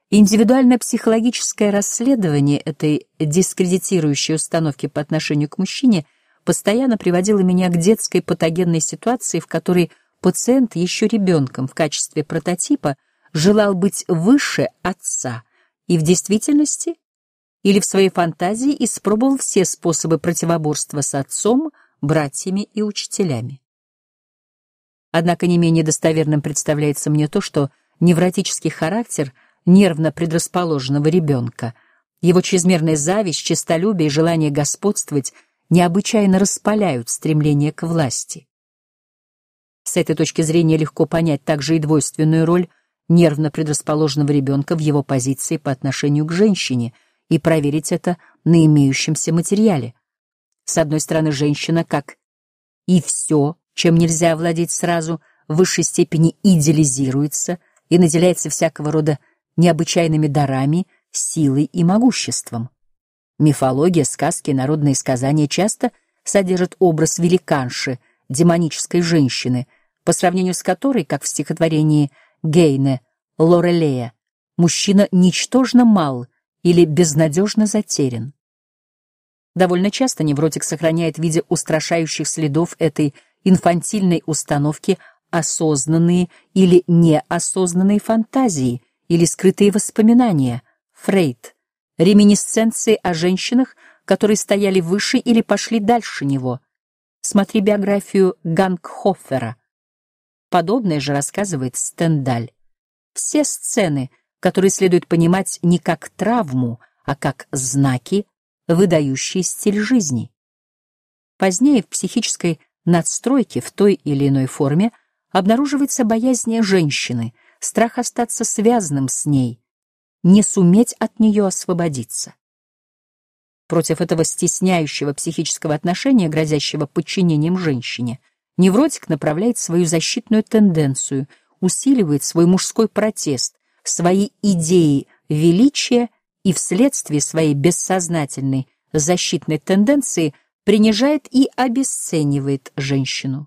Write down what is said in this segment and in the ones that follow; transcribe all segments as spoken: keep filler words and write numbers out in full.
Индивидуально-психологическое расследование этой дискредитирующей установки по отношению к мужчине постоянно приводило меня к детской патогенной ситуации, в которой пациент еще ребенком в качестве прототипа желал быть выше отца и в действительности или в своей фантазии испробовал все способы противоборства с отцом, братьями и учителями. Однако не менее достоверным представляется мне то, что невротический характер нервно предрасположенного ребенка, его чрезмерная зависть, честолюбие и желание господствовать необычайно распаляют стремление к власти. С этой точки зрения легко понять также и двойственную роль нервно предрасположенного ребенка в его позиции по отношению к женщине и проверить это на имеющемся материале. С одной стороны, женщина, как и все, чем нельзя овладеть сразу, в высшей степени идеализируется и наделяется всякого рода необычайными дарами, силой и могуществом. Мифология, сказки, народные сказания часто содержат образ великанши, демонической женщины, по сравнению с которой, как в стихотворении Гейне Лорелея, мужчина ничтожно мал или безнадежно затерян. Довольно часто невротик сохраняет в виде устрашающих следов этой инфантильной установки осознанные или неосознанные фантазии или скрытые воспоминания, Фрейд, реминисценции о женщинах, которые стояли выше или пошли дальше него. Смотри биографию Гангхофера. Подобное же рассказывает Стендаль. Все сцены, которые следует понимать не как травму, а как знаки, выдающие стиль жизни. Позднее в психической надстройке в той или иной форме обнаруживается боязнь женщины, страх остаться связанным с ней, не суметь от нее освободиться. Против этого стесняющего психического отношения, грозящего подчинением женщине, невротик направляет свою защитную тенденцию, усиливает свой мужской протест, свои идеи величия и вследствие своей бессознательной защитной тенденции принижает и обесценивает женщину.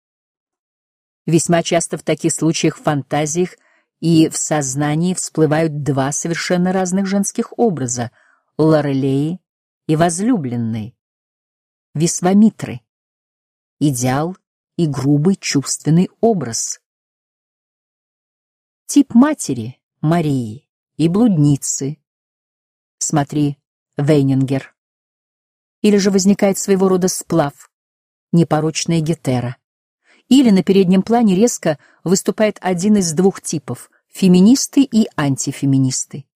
Весьма часто в таких случаях в фантазиях и в сознании всплывают два совершенно разных женских образа — Лорелеи и возлюбленной, Висвамитры, идеал и грубый чувственный образ. Тип матери — Марии и блудницы. Смотри Вейнингер. Или же возникает своего рода сплав, непорочная Гетера. Или на переднем плане резко выступает один из двух типов — феминисты и антифеминисты.